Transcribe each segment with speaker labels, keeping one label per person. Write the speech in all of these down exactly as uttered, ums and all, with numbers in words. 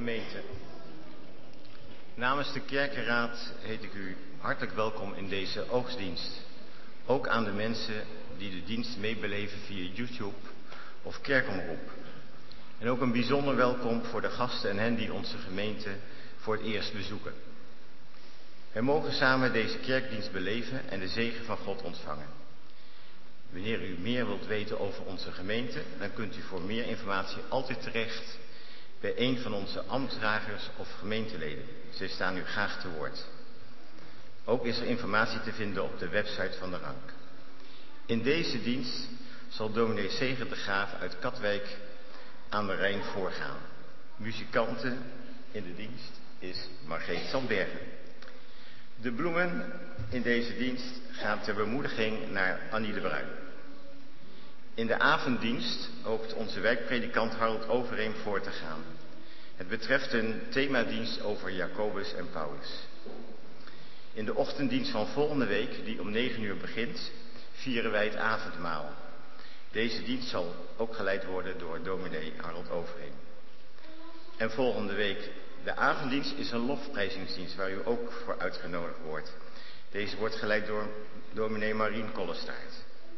Speaker 1: gemeente. Namens de Kerkenraad heet ik u hartelijk welkom in deze oogstdienst. Ook aan de mensen die de dienst meebeleven via YouTube of Kerkomroep. En ook een bijzonder welkom voor de gasten en hen die onze gemeente voor het eerst bezoeken. Wij mogen samen deze kerkdienst beleven en de zegen van God ontvangen. Wanneer u meer wilt weten over onze gemeente, dan kunt u voor meer informatie altijd terecht bij een van onze ambtsdragers of gemeenteleden. Zij staan u graag te woord. Ook is er informatie te vinden op de website van de Rank. In deze dienst zal dominee Segert de Graaf uit Katwijk aan de Rijn voorgaan. Muzikante in de dienst is Margreet Sandbergen. De bloemen in deze dienst gaan ter bemoediging naar Annie de Bruin. In de avonddienst hoopt onze wijkpredikant Harold Overeem voor te gaan. Het betreft een themadienst over Jacobus en Paulus. In de ochtenddienst van volgende week, die om negen uur begint, vieren wij het avondmaal. Deze dienst zal ook geleid worden door dominee Harold Overeem. En volgende week de avonddienst is een lofprijzingsdienst waar u ook voor uitgenodigd wordt. Deze wordt geleid door dominee Marien Kollestaert.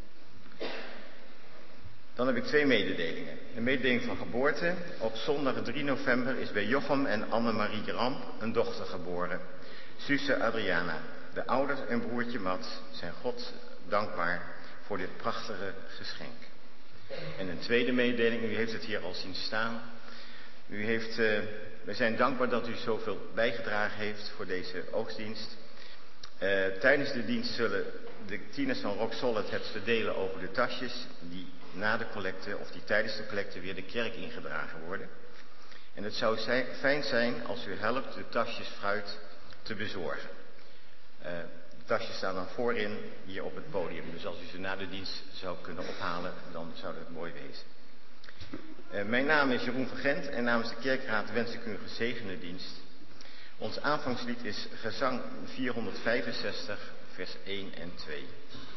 Speaker 1: Dan heb ik twee mededelingen. Een mededeling van geboorte. Op zondag drie november is bij Jochem en Annemarie Ramp een dochter geboren. Suze Adriana. De ouders en broertje Mats zijn God dankbaar voor dit prachtige geschenk. En een tweede mededeling, u heeft het hier al zien staan. U heeft, uh, we zijn dankbaar dat u zoveel bijgedragen heeft voor deze oogstdienst. Uh, tijdens de dienst zullen de tieners van Rock Solid het verdelen over de tasjes die na de collecte of die tijdens de collecte weer de kerk ingedragen worden. En het zou zijn, fijn zijn als u helpt de tasjes fruit te bezorgen. Uh, de tasjes staan dan voorin hier op het podium. Dus als u ze na de dienst zou kunnen ophalen, dan zou dat mooi wezen. Uh, mijn naam is Jeroen van Gent en namens de Kerkraad wens ik u een gezegende dienst. Ons aanvangslied is gezang vierhonderdvijfenzestig, vers één en twee.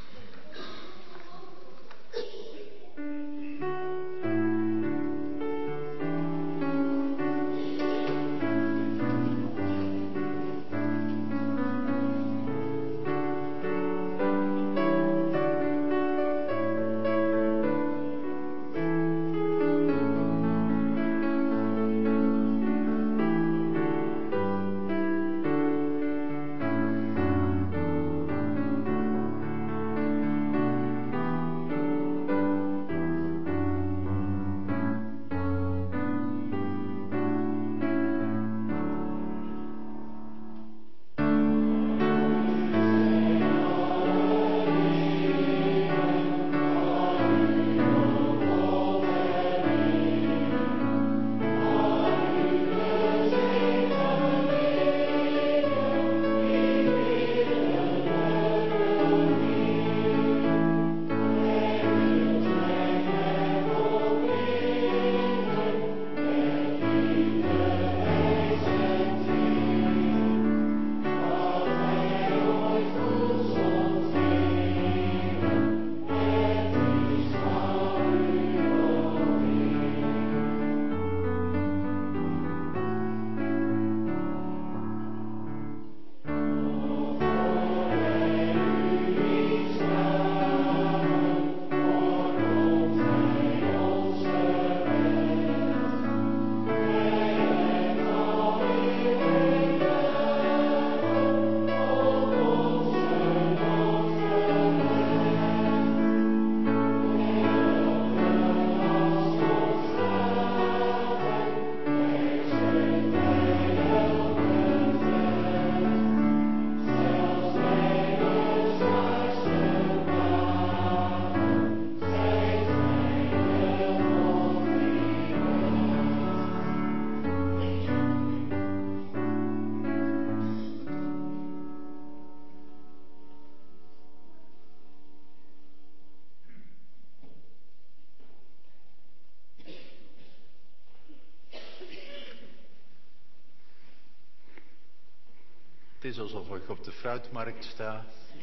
Speaker 2: Het is alsof ik op de fruitmarkt sta,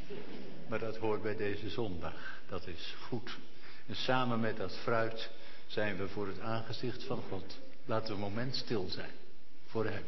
Speaker 2: maar dat hoort bij deze zondag. Dat is goed. En samen met dat fruit zijn we voor het aangezicht van God. Laten we een moment stil zijn. voor hem.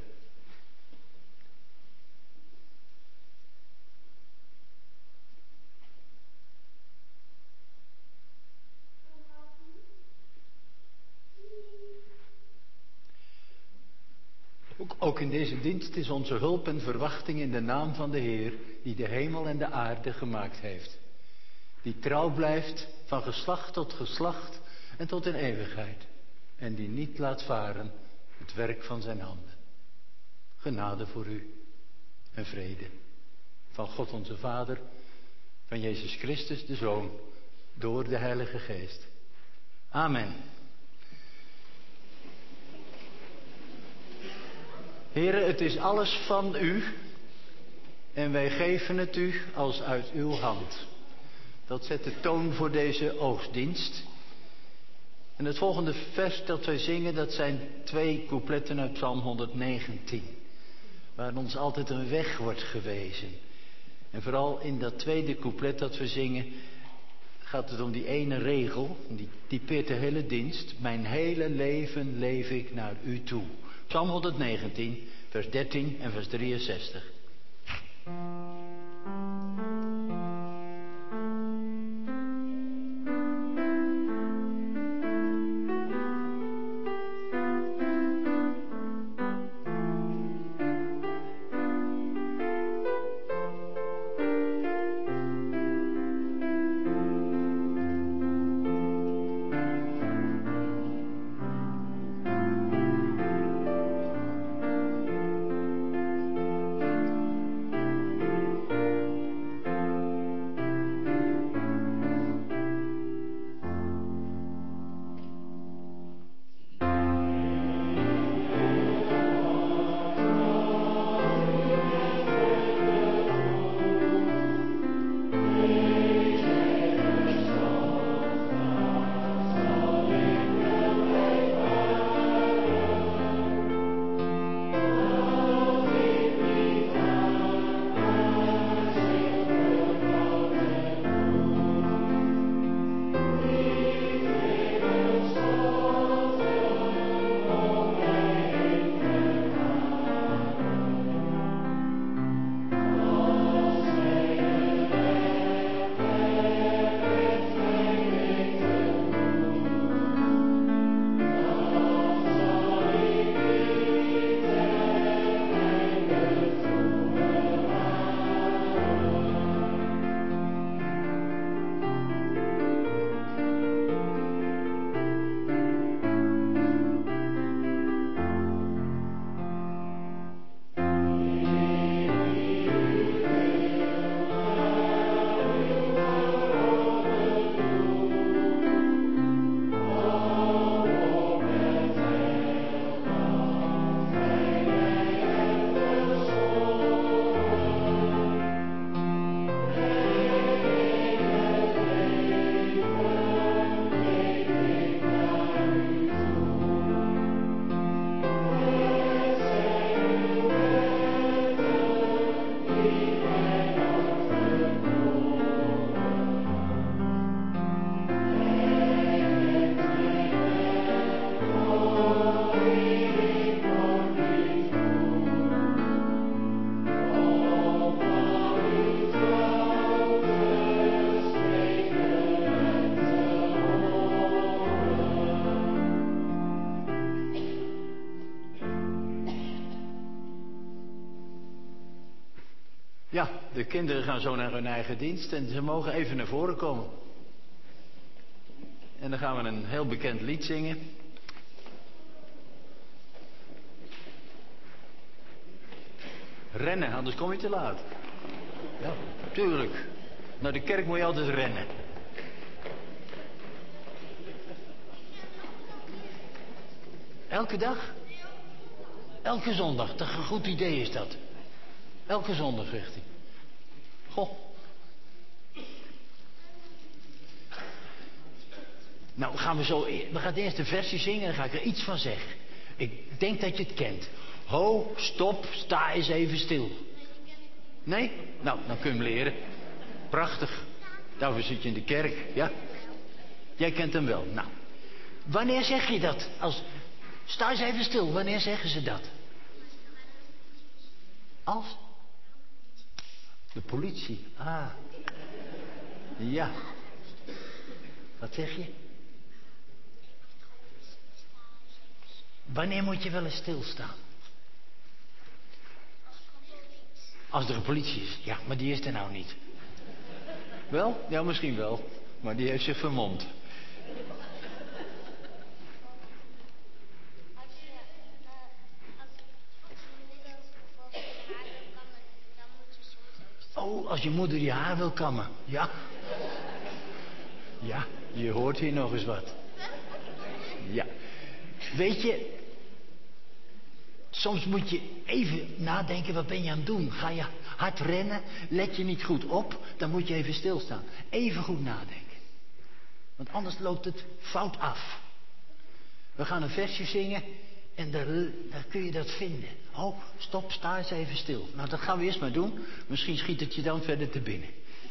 Speaker 2: Ook, ook in deze dienst is onze hulp en verwachting in de naam van de Heer, die de hemel en de aarde gemaakt heeft. Die trouw blijft van geslacht tot geslacht en tot in eeuwigheid. En die niet laat varen het werk van zijn handen. Genade voor u en vrede. Van God onze Vader, van Jezus Christus de Zoon, door de Heilige Geest. Amen. Heren, het is alles van u en wij geven het u als uit uw hand. Dat zet de toon voor deze oogstdienst. En het volgende vers dat wij zingen, dat zijn twee coupletten uit Psalm honderddegentien. Waar ons altijd een weg wordt gewezen. En vooral in dat tweede couplet dat we zingen, gaat het om die ene regel. Die typeert de hele dienst. Mijn hele leven leef ik naar u toe. Psalm honderddegentien, vers dertien en vers drieënzestig. Ja, de kinderen gaan zo naar hun eigen dienst en ze mogen even naar voren komen. En dan gaan we een heel bekend lied zingen. Rennen, anders kom je te laat. Ja, tuurlijk. Naar de kerk moet je altijd rennen. Elke dag? Elke zondag. Dat een goed idee is dat. Elke zondag, zegt hij. Goh. Nou, gaan we zo... We gaan eerst een versje zingen en dan ga ik er iets van zeggen. Ik denk dat je het kent. Ho, stop, sta eens even stil. Nee? Nou, dan kun je hem leren. Prachtig. Daarvoor zit je in de kerk, ja? Jij kent hem wel. Nou, wanneer zeg je dat? Als... Sta eens even stil, wanneer zeggen ze dat? Als? De politie. Ah. Ja. Wat zeg je? Wanneer moet je wel eens stilstaan? Als er een politie is. Ja, maar die is er nou niet. Wel? Ja, misschien wel. Maar die heeft zich vermomd.
Speaker 3: Als je, uh, als, als je moeder bijvoorbeeld je haar wil kammen, dan moet je soms ook stil.
Speaker 2: Oh, als je moeder je haar wil kammen. Ja. Ja, je hoort hier nog eens wat. Ja. Weet je, soms moet je even nadenken, wat ben je aan het doen? Ga je hard rennen? Let je niet goed op? Dan moet je even stilstaan. Even goed nadenken. Want anders loopt het fout af. We gaan een versje zingen en daar, daar kun je dat vinden. Oh, stop, sta eens even stil. Nou, dat gaan we eerst maar doen. Misschien schiet het je dan verder te binnen.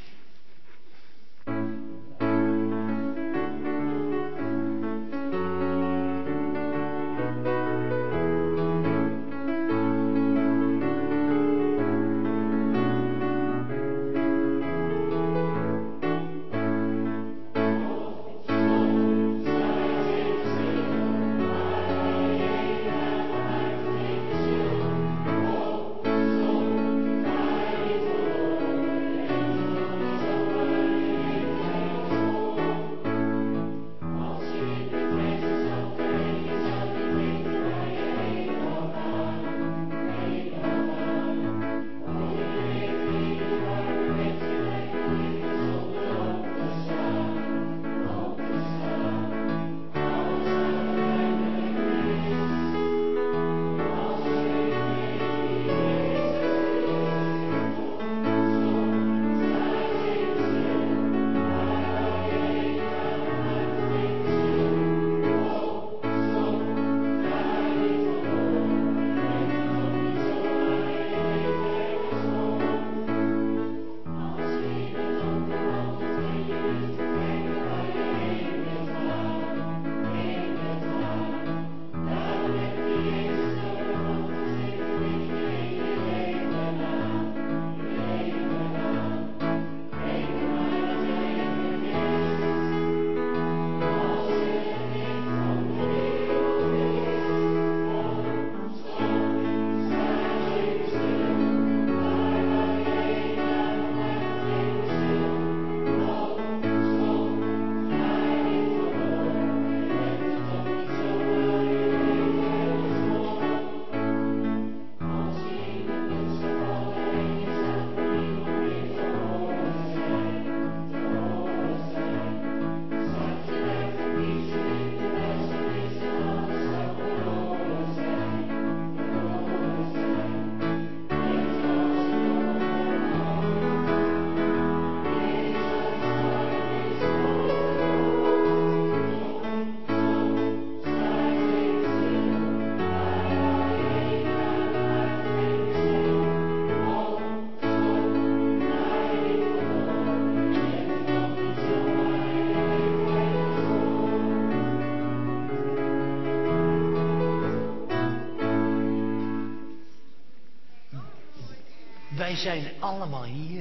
Speaker 2: Wij zijn allemaal hier.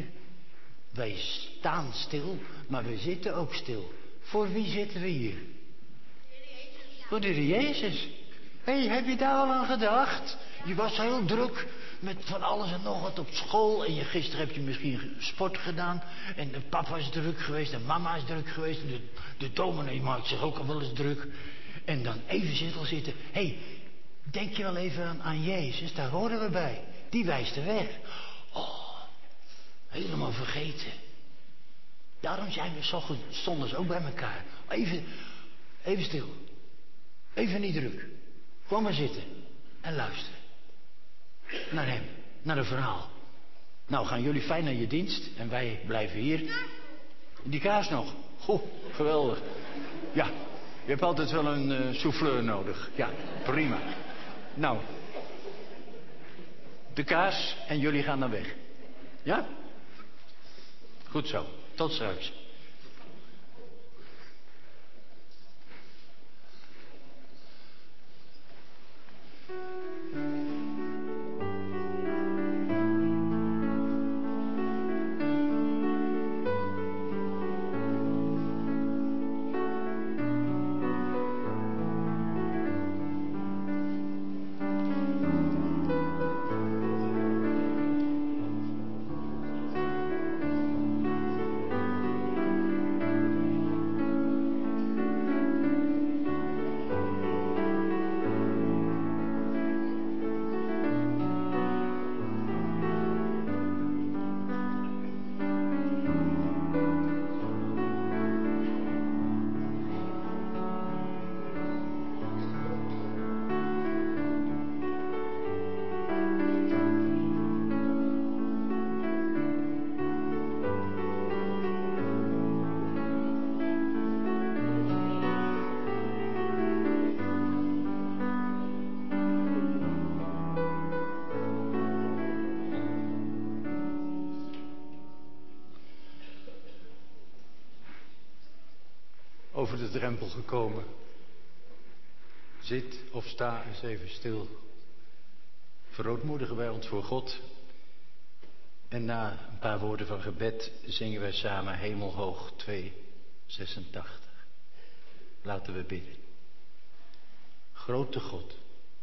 Speaker 2: Wij staan stil, maar we zitten ook stil. Voor wie zitten we hier? Voor de Heer Jezus. Hé, hey, heb je daar al aan gedacht? Je was heel druk met van alles en nog wat op school. En je, gisteren heb je misschien sport gedaan. En de papa is druk geweest en mama is druk geweest. En de, de dominee maakt zich ook al wel eens druk. En dan even zitten zitten. Hé, hey, denk je wel even aan, aan Jezus? Daar horen we bij. Die wijst de weg. Oh, helemaal vergeten. Daarom zijn we 's ochtends zondags ook bij elkaar. Even, even stil. Even niet druk. Gewoon maar zitten. En luisteren. Naar hem. Naar een verhaal. Nou, gaan jullie fijn naar je dienst. En wij blijven hier. Die kaas nog. Goh, geweldig. Ja, je hebt altijd wel een uh, souffleur nodig. Ja, prima. Nou. De kaas en jullie gaan dan weg. Ja? Goed zo. Tot straks. drempel gekomen. Zit of sta eens even stil. Verootmoedigen wij ons voor God. En na een paar woorden van gebed zingen wij samen Hemelhoog tweehonderdzesentachtig. Laten we bidden. Grote God,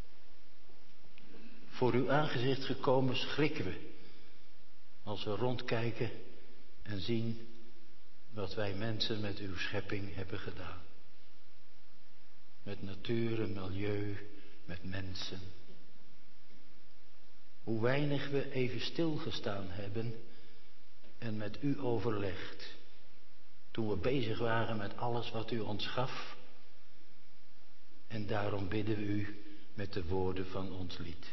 Speaker 2: voor uw aangezicht gekomen schrikken we als we rondkijken en zien wat wij mensen met uw schepping hebben gedaan. Met natuur en milieu, met mensen. Hoe weinig we even stilgestaan hebben en met u overlegd. Toen we bezig waren met alles wat u ons gaf. En daarom bidden we u met de woorden van ons lied.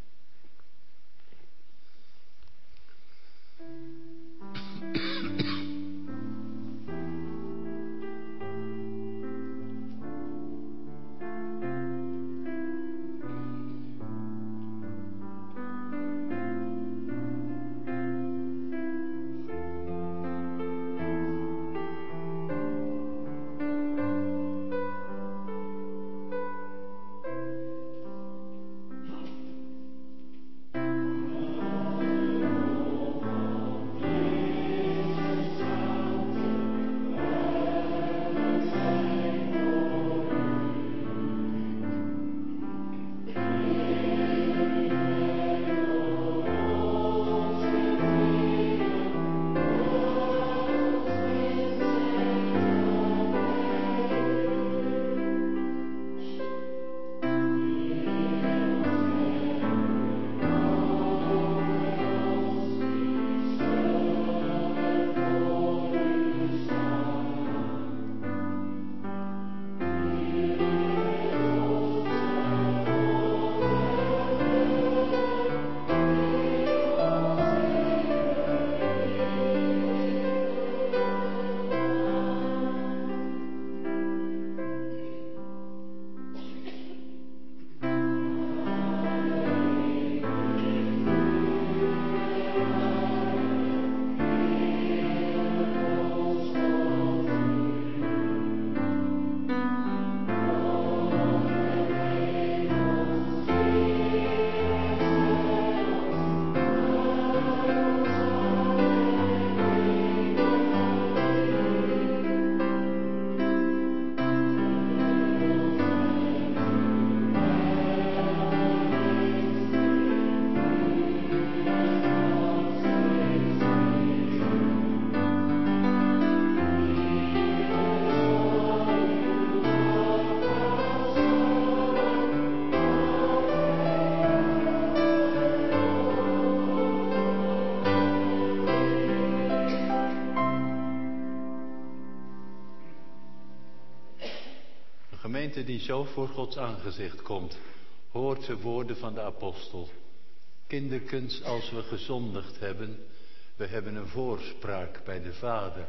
Speaker 2: Gemeente die zo voor Gods aangezicht komt, hoort de woorden van de apostel. Kinderkens, als we gezondigd hebben, we hebben een voorspraak bij de Vader,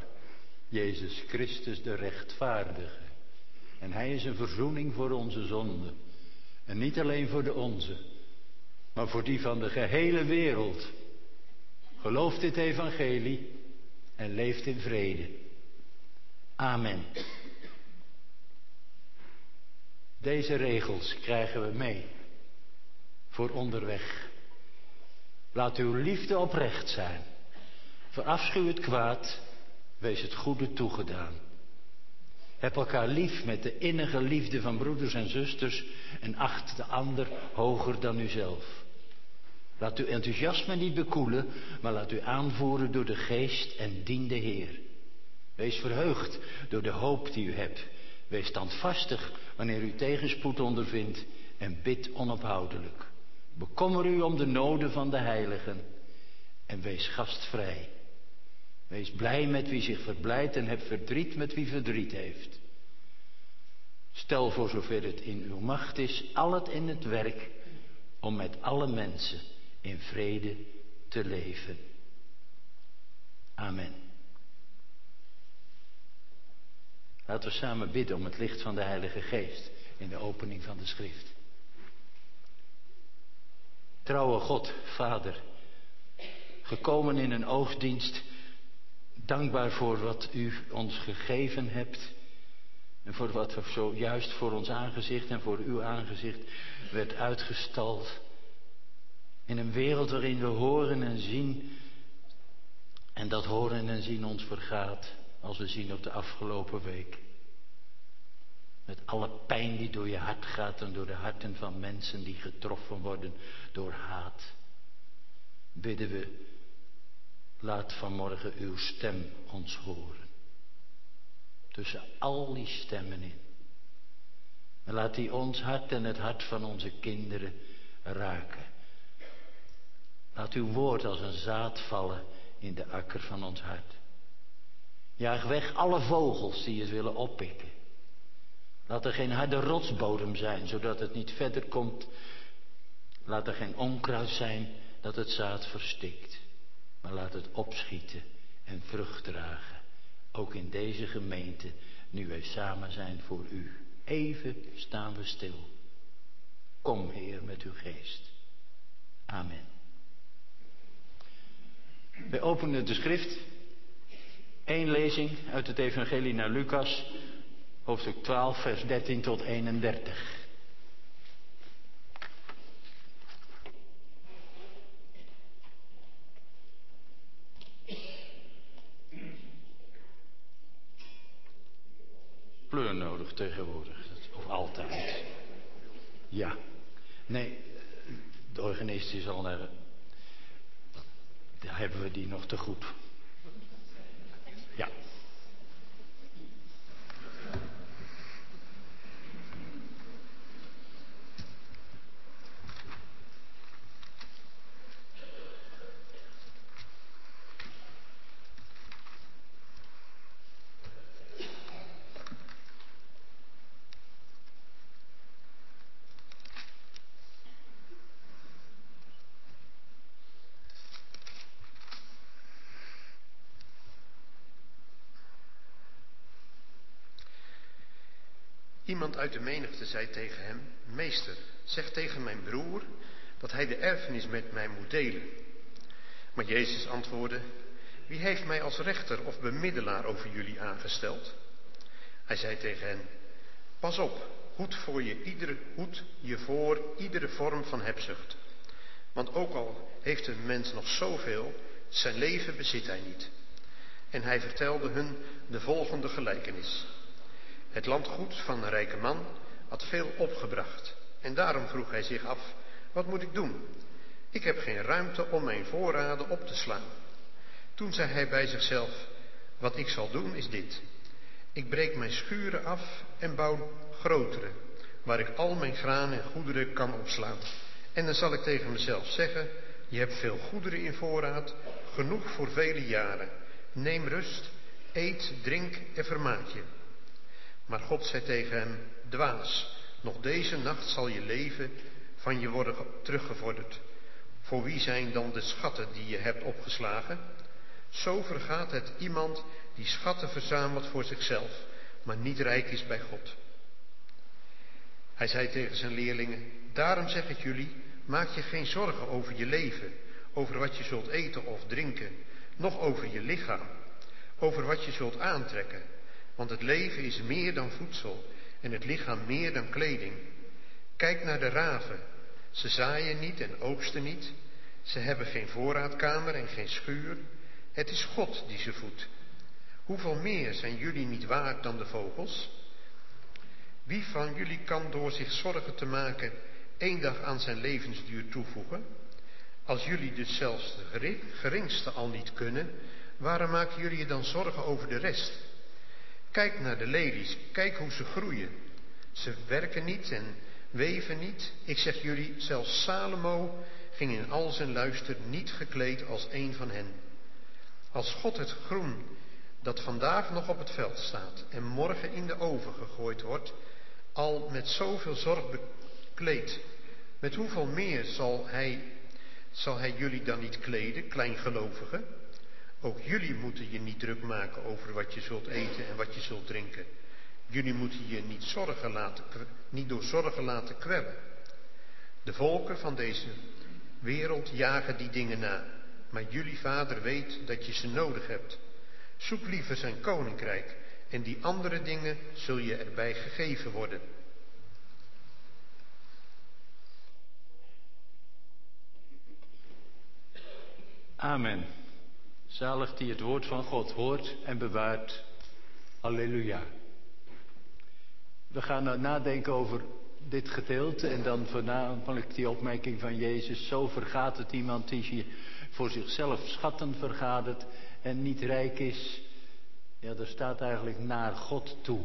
Speaker 2: Jezus Christus de rechtvaardige. En hij is een verzoening voor onze zonden. En niet alleen voor de onze, maar voor die van de gehele wereld. Geloof dit evangelie en leeft in vrede. Amen. Deze regels krijgen we mee voor onderweg. Laat uw liefde oprecht zijn. Verafschuw het kwaad, wees het goede toegedaan. Heb elkaar lief met de innige liefde van broeders en zusters en acht de ander hoger dan uzelf. Laat uw enthousiasme niet bekoelen, maar laat u aanvoeren door de geest en dien de Heer. Wees verheugd door de hoop die u hebt. Wees standvastig wanneer u tegenspoed ondervindt en bid onophoudelijk. Bekommer u om de noden van de heiligen en wees gastvrij. Wees blij met wie zich verblijdt en heb verdriet met wie verdriet heeft. Stel voor zover het in uw macht is, al het in het werk om met alle mensen in vrede te leven. Amen. Laten we samen bidden om het licht van de Heilige Geest in de opening van de schrift. Trouwe God, Vader, gekomen in een oogstdienst, dankbaar voor wat u ons gegeven hebt, En voor wat er zojuist voor ons aangezicht en voor uw aangezicht werd uitgestald. In een wereld waarin we horen en zien. En dat horen en zien ons vergaat als we zien op de afgelopen week. Met alle pijn die door je hart gaat en door de harten van mensen die getroffen worden door haat. Bidden we, laat vanmorgen uw stem ons horen. Tussen al die stemmen in. En laat die ons hart en het hart van onze kinderen raken. Laat uw woord als een zaad vallen in de akker van ons hart. Jaag weg alle vogels die het willen oppikken. Laat er geen harde rotsbodem zijn, zodat het niet verder komt. Laat er geen onkruid zijn dat het zaad verstikt. Maar laat het opschieten en vrucht dragen. Ook in deze gemeente, nu wij samen zijn voor u. Even staan we stil. Kom, Heer, met uw geest. Amen. Wij openen de schrift. Eén lezing uit het evangelie naar Lucas. Hoofdstuk twaalf, vers dertien tot eenendertig. Kleur nodig tegenwoordig, of altijd. Ja, nee, de organist is al naar. Daar hebben we die nog te goed. Ja.
Speaker 4: Iemand uit de menigte zei tegen hem: Meester, zeg tegen mijn broer dat hij de erfenis met mij moet delen. Maar Jezus antwoordde: Wie heeft mij als rechter of bemiddelaar over jullie aangesteld? Hij zei tegen hen: Pas op, hoed, voor je, iedere, hoed je voor iedere vorm van hebzucht. Want ook al heeft een mens nog zoveel, zijn leven bezit hij niet. En hij vertelde hun de volgende gelijkenis. Het landgoed van een rijke man had veel opgebracht. En daarom vroeg hij zich af: wat moet ik doen? Ik heb geen ruimte om mijn voorraden op te slaan. Toen zei hij bij zichzelf: wat ik zal doen is dit. Ik breek mijn schuren af en bouw grotere, waar ik al mijn graan en goederen kan opslaan. En dan zal ik tegen mezelf zeggen: je hebt veel goederen in voorraad, genoeg voor vele jaren. Neem rust, eet, drink en vermaak je. Maar God zei tegen hem: dwaas, nog deze nacht zal je leven van je worden teruggevorderd. Voor wie zijn dan de schatten die je hebt opgeslagen? Zo vergaat het iemand die schatten verzamelt voor zichzelf, maar niet rijk is bij God. Hij zei tegen zijn leerlingen: daarom zeg ik jullie, maak je geen zorgen over je leven, over wat je zult eten of drinken, noch over je lichaam, over wat je zult aantrekken. Want het leven is meer dan voedsel en het lichaam meer dan kleding. Kijk naar de raven. Ze zaaien niet en oogsten niet. Ze hebben geen voorraadkamer en geen schuur. Het is God die ze voedt. Hoeveel meer zijn jullie niet waard dan de vogels? Wie van jullie kan door zich zorgen te maken één dag aan zijn levensduur toevoegen? Als jullie dus zelfs de geringste al niet kunnen, waarom maken jullie je dan zorgen over de rest? Kijk naar de lelies, kijk hoe ze groeien. Ze werken niet en weven niet. Ik zeg jullie, zelfs Salomo ging in al zijn luister niet gekleed als een van hen. Als God het groen dat vandaag nog op het veld staat en morgen in de oven gegooid wordt, al met zoveel zorg bekleedt, met hoeveel meer zal hij, zal hij jullie dan niet kleden, kleingelovigen? Ook jullie moeten je niet druk maken over wat je zult eten en wat je zult drinken. Jullie moeten je niet, zorgen laten, niet door zorgen laten kwellen. De volken van deze wereld jagen die dingen na, maar jullie Vader weet dat je ze nodig hebt. Zoek liever zijn koninkrijk en die andere dingen zul je erbij gegeven worden.
Speaker 2: Amen. Zalig die het woord van God hoort en bewaart. Halleluja. We gaan nou nadenken over dit gedeelte en dan voornamelijk die opmerking van Jezus. Zo vergaat het iemand die hier voor zichzelf schatten vergadert en niet rijk is. Ja, daar staat eigenlijk naar God toe.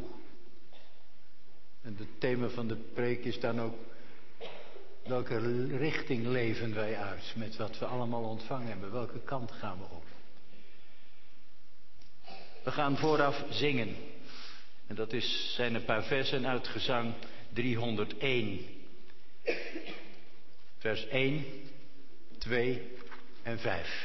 Speaker 2: En het thema van de preek is dan ook: welke richting leven wij uit met wat we allemaal ontvangen hebben? Welke kant gaan we op? We gaan vooraf zingen. En dat is, zijn een paar versen uit Gezang driehonderdéén. Vers één, twee en vijf.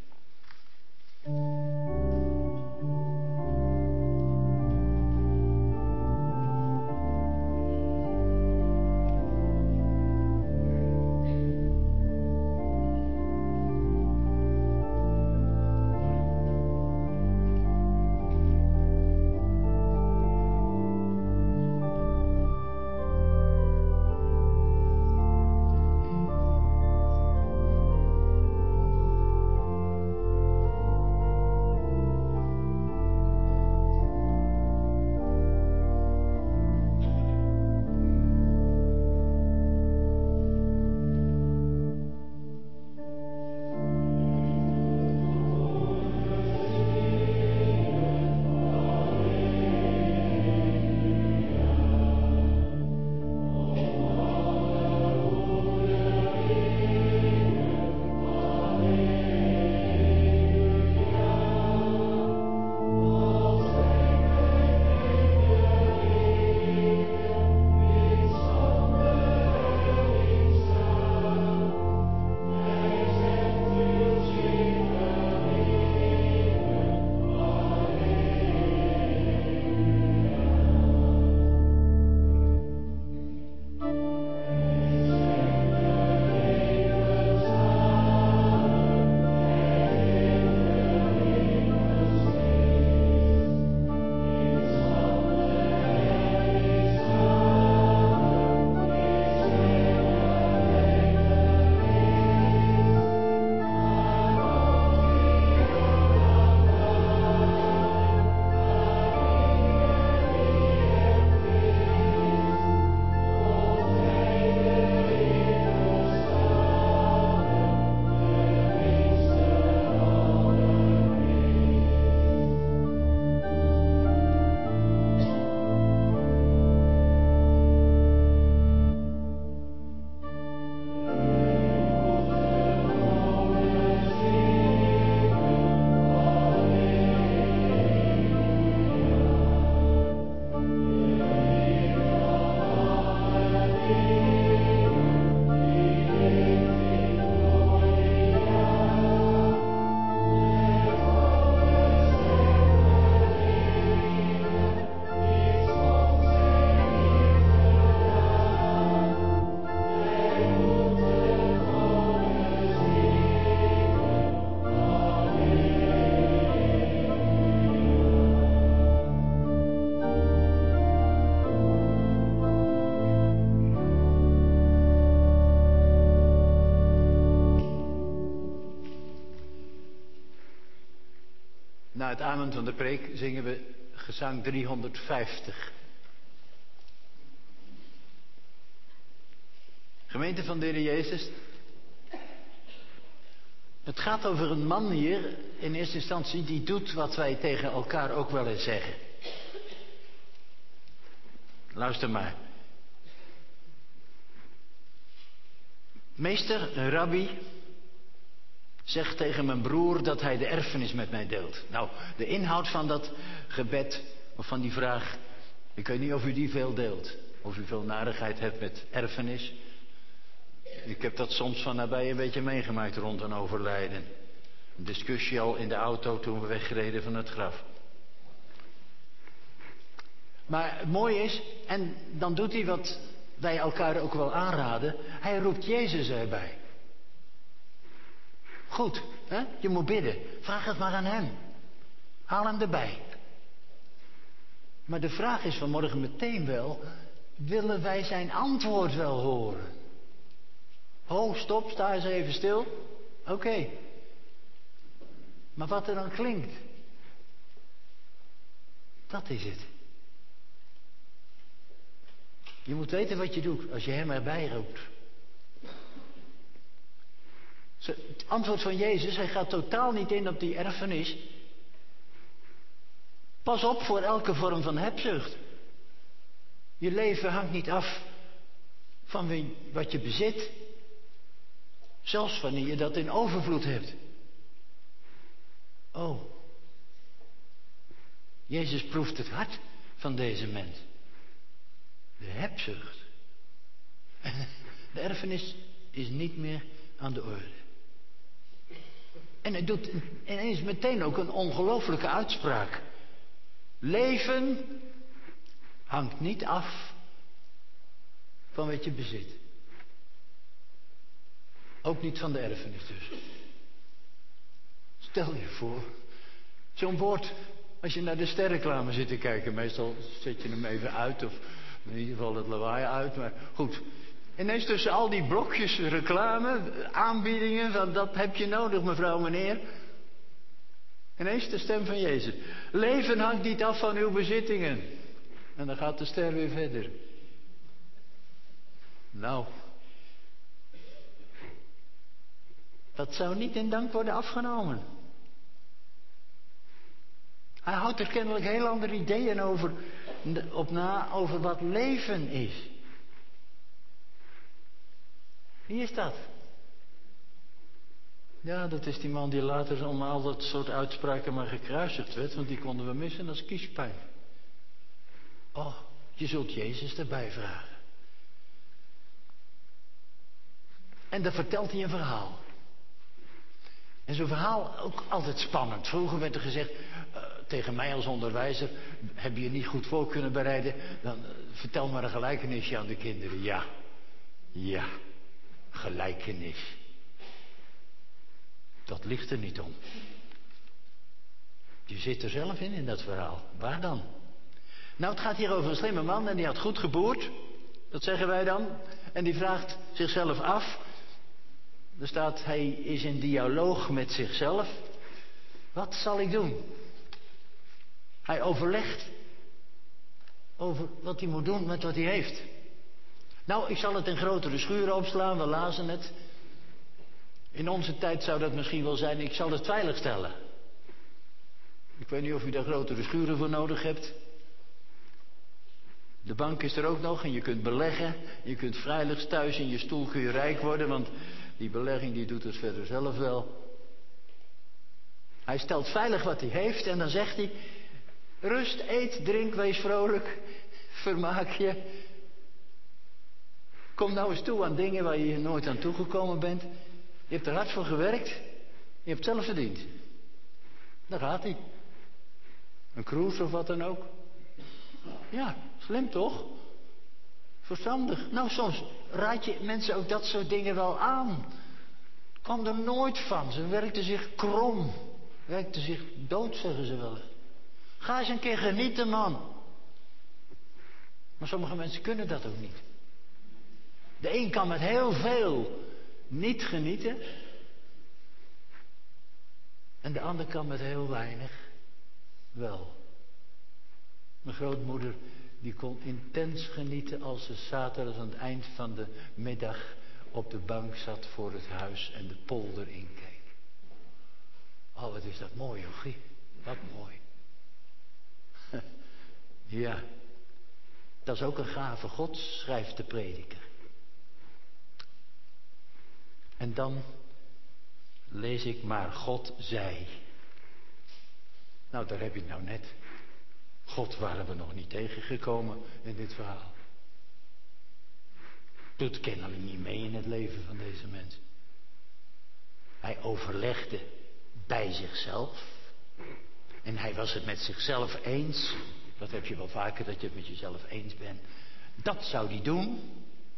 Speaker 2: Na het amen van de preek zingen we gezang driehonderdvijftig. Gemeente van de Heer Jezus. Het gaat over een man hier, in eerste instantie, die doet wat wij tegen elkaar ook wel eens zeggen. Luister maar. Meester, een rabbi, zegt tegen mijn broer dat hij de erfenis met mij deelt. Nou, de inhoud van dat gebed, of van die vraag, ik weet niet of u die veel deelt. Of u veel narigheid hebt met erfenis. Ik heb dat soms van nabij een beetje meegemaakt rond een overlijden. Een discussie al in de auto toen we wegreden van het graf. Maar het mooie is, en dan doet hij wat wij elkaar ook wel aanraden. Hij roept Jezus erbij. Goed, hè? Je moet bidden. Vraag het maar aan hem. Haal hem erbij. Maar de vraag is vanmorgen meteen wel, willen wij zijn antwoord wel horen? Ho, stop, sta eens even stil. Oké. Okay. Maar wat er dan klinkt, dat is het. Je moet weten wat je doet als je hem erbij roept. Het antwoord van Jezus, hij gaat totaal niet in op die erfenis. Pas op voor elke vorm van hebzucht. Je leven hangt niet af van wie, wat je bezit. Zelfs wanneer je dat in overvloed hebt. Oh. Jezus proeft het hart van deze mens. De hebzucht. De erfenis is niet meer aan de orde. En hij doet ineens meteen ook een ongelooflijke uitspraak. Leven hangt niet af van wat je bezit. Ook niet van de erfenis dus. Stel je voor, zo'n woord, als je naar de sterreclame zit te kijken, meestal zet je hem even uit, of in ieder geval het lawaai uit, maar goed. Ineens tussen al die blokjes reclame, aanbiedingen, van dat heb je nodig mevrouw, meneer. Ineens de stem van Jezus. Leven hangt niet af van uw bezittingen. En dan gaat de ster weer verder. Nou. Dat zou niet in dank worden afgenomen. Hij houdt er kennelijk heel andere ideeën over, op na over wat leven is. Wie is dat? Ja, dat is die man die later om al dat soort uitspraken maar gekruisigd werd, want die konden we missen als kiespijn. Oh, je zult Jezus erbij vragen. En dan vertelt hij een verhaal. En zo'n verhaal ook altijd spannend. Vroeger werd er gezegd, uh, tegen mij als onderwijzer, heb je je niet goed voor kunnen bereiden, dan uh, vertel maar een gelijkenisje aan de kinderen. Ja, ja, gelijkenis. Dat ligt er niet om. Je zit er zelf in, in dat verhaal. Waar dan? Nou, het gaat hier over een slimme man en die had goed geboerd. Dat zeggen wij dan. En die vraagt zichzelf af. Er staat, hij is in dialoog met zichzelf. Wat zal ik doen? Hij overlegt over wat hij moet doen met wat hij heeft. Nou, ik zal het in grotere schuren opslaan, we lazen het. In onze tijd zou dat misschien wel zijn, ik zal het veilig stellen. Ik weet niet of u daar grotere schuren voor nodig hebt. De bank is er ook nog en je kunt beleggen. Je kunt veilig thuis in je stoel kun je rijk worden, want die belegging die doet het verder zelf wel. Hij stelt veilig wat hij heeft en dan zegt hij, rust, eet, drink, wees vrolijk, vermaak je. Kom nou eens toe aan dingen waar je nooit aan toegekomen bent. Je hebt er hard voor gewerkt, je hebt het zelf verdiend. Daar gaat hij. Een cruise of wat dan ook. Ja, slim toch? Verstandig. Nou, soms raad je mensen ook dat soort dingen wel aan. Kwam er nooit van. Ze werkten zich krom. Werkten zich dood, zeggen ze wel. Ga eens een keer genieten, man. Maar sommige mensen kunnen dat ook niet. De een kan met heel veel niet genieten. En de ander kan met heel weinig wel. Mijn grootmoeder die kon intens genieten als ze zaterdag aan het eind van de middag op de bank zat voor het huis en de polder inkeek. Oh, wat is dat mooi, jochie. Wat mooi. Ja, dat is ook een gave Gods, schrijft de prediker. En dan lees ik maar God zei. Nou, daar heb je het nou net. God waren we nog niet tegengekomen in dit verhaal. Doet kennelijk niet mee in het leven van deze mens. Hij overlegde bij zichzelf. En hij was het met zichzelf eens. Dat heb je wel vaker, dat je het met jezelf eens bent. Dat zou hij doen.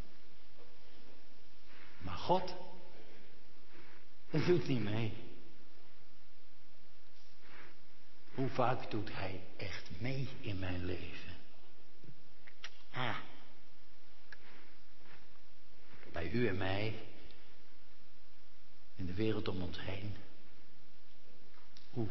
Speaker 2: Maar God, dat doet niet mee. Hoe vaak doet hij echt mee in mijn leven? Ah. Bij u en mij. In de wereld om ons heen. Hoe?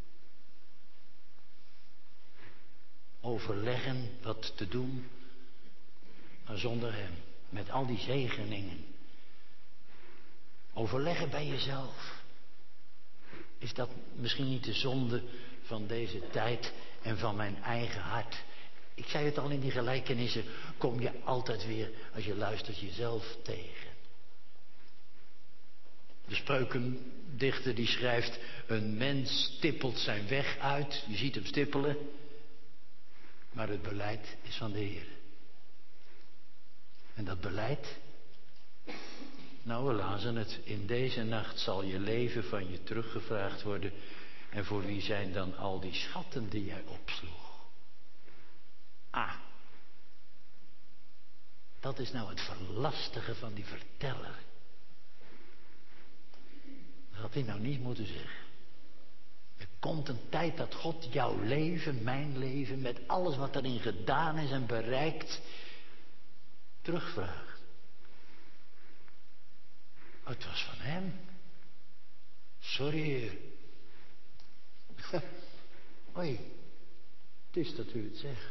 Speaker 2: Overleggen wat te doen. Maar zonder hem. Met al die zegeningen. Overleggen bij jezelf. Is dat misschien niet de zonde van deze tijd en van mijn eigen hart? Ik zei het al in die gelijkenissen, kom je altijd weer, als je luistert, jezelf tegen. De spreukendichter die schrijft, een mens stippelt zijn weg uit, je ziet hem stippelen, maar het beleid is van de Heer. En dat beleid, nou we lazen het, in deze nacht zal je leven van je teruggevraagd worden. En voor wie zijn dan al die schatten die jij opsloeg? Ah, dat is nou het verlastige van die verteller. Dat had hij nou niet moeten zeggen. Er komt een tijd dat God jouw leven, mijn leven, met alles wat erin gedaan is en bereikt, terugvraagt. Het was van hem. Sorry, Heer. Hoi, het is dat u het zegt.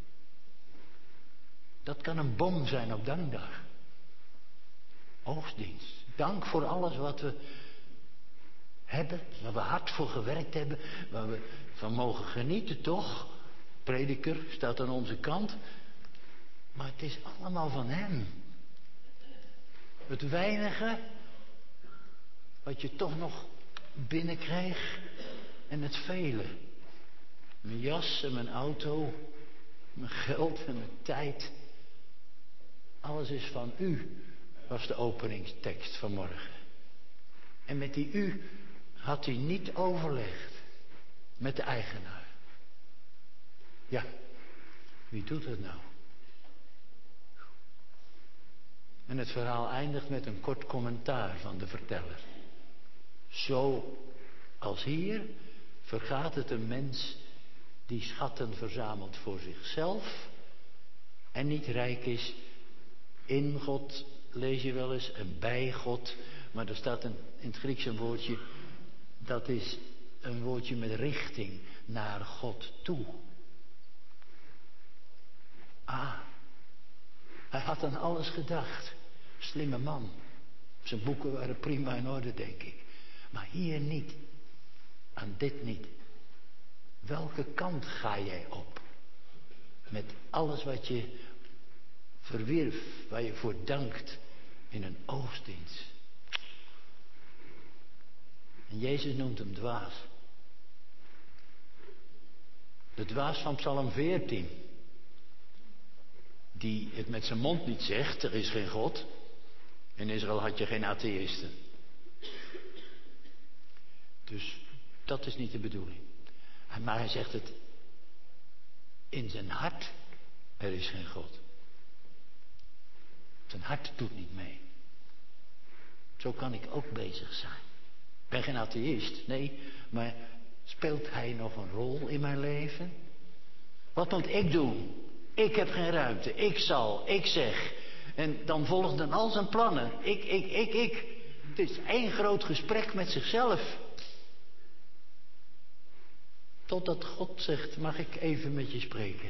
Speaker 2: Dat kan een bom zijn op dankdag. Oogstdienst. Dank voor alles wat we hebben, waar we hard voor gewerkt hebben, waar we van mogen genieten, toch? Prediker staat aan onze kant. Maar het is allemaal van hem. Het weinige wat je toch nog binnenkrijgt en het vele. Mijn jas en mijn auto, mijn geld en mijn tijd. Alles is van u, was de openingstekst vanmorgen. En met die u had hij niet overlegd met de eigenaar. Ja, wie doet het nou? En het verhaal eindigt met een kort commentaar van de verteller. Zo als hier vergaat het een mens die schatten verzamelt voor zichzelf en niet rijk is in God, lees je wel eens, en bij God. Maar er staat een, in het Grieks een woordje, dat is een woordje met richting naar God toe. Ah, hij had aan alles gedacht. Slimme man. Zijn boeken waren prima in orde, denk ik. Maar hier niet. Aan dit niet. Welke kant ga jij op? Met alles wat je verwierf, waar je voor dankt in een oogstdienst. En Jezus noemt hem dwaas. De dwaas van Psalm veertien. Die het met zijn mond niet zegt, er is geen God. In Israël had je geen atheïsten. Dus dat is niet de bedoeling. Maar hij zegt het in zijn hart, er is geen God. Zijn hart doet niet mee. Zo kan ik ook bezig zijn. Ik ben geen atheïst, nee, maar speelt hij nog een rol in mijn leven? Wat moet ik doen? Ik heb geen ruimte, ik zal, ik zeg. En dan volgden al zijn plannen. Ik, ik, ik, ik. Het is één groot gesprek met zichzelf. Totdat God zegt, mag ik even met je spreken?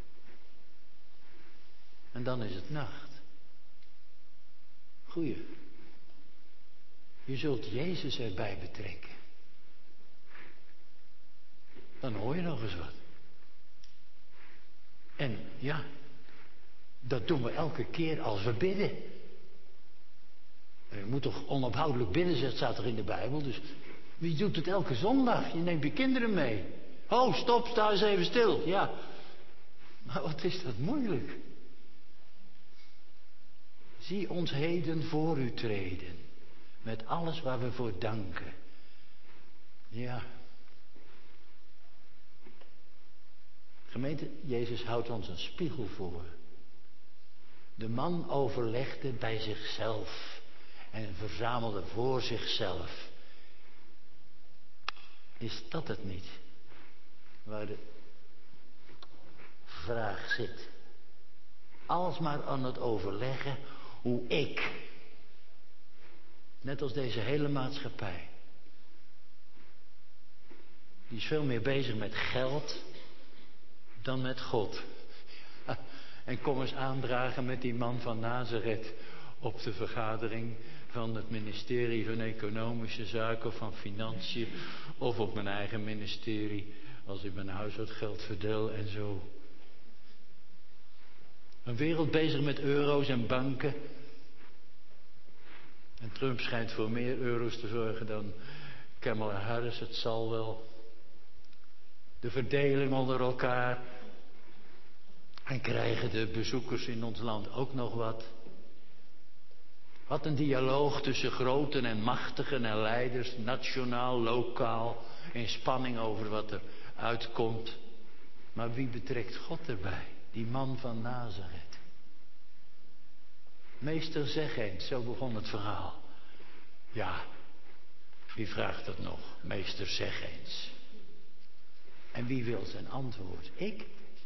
Speaker 2: En dan is het nacht. Goeie. Je zult Jezus erbij betrekken. Dan hoor je nog eens wat. En ja, dat doen we elke keer als we bidden. Je moet toch onophoudelijk bidden, zegt, staat er in de Bijbel. Dus wie doet het elke zondag? Je neemt je kinderen mee. Oh, stop, sta eens even stil. Ja, maar wat is dat moeilijk. Zie ons heden voor u treden. Met alles waar we voor danken. Ja. Gemeente, Jezus houdt ons een spiegel voor. De man overlegde bij zichzelf. En verzamelde voor zichzelf. Is dat het niet? waar de vraag zit. Alsmaar aan het overleggen hoe ik, net als deze hele maatschappij, die is veel meer bezig met geld dan met God. En kom eens aandragen met die man van Nazareth op de vergadering van het ministerie van Economische Zaken of van Financiën, of op mijn eigen ministerie als ik mijn huishoudgeld verdeel en zo. Een wereld bezig met euro's en banken. En Trump schijnt voor meer euro's te zorgen dan Kamala Harris, het zal wel. De verdeling onder elkaar. En krijgen de bezoekers in ons land ook nog wat? Wat een dialoog tussen groten en machtigen en leiders, nationaal, lokaal, in spanning over wat er uitkomt. Maar wie betrekt God erbij? Die man van Nazareth. Meester, zeg eens, zo begon het verhaal. Ja, wie vraagt dat nog? Meester, zeg eens. En wie wil zijn antwoord? Ik?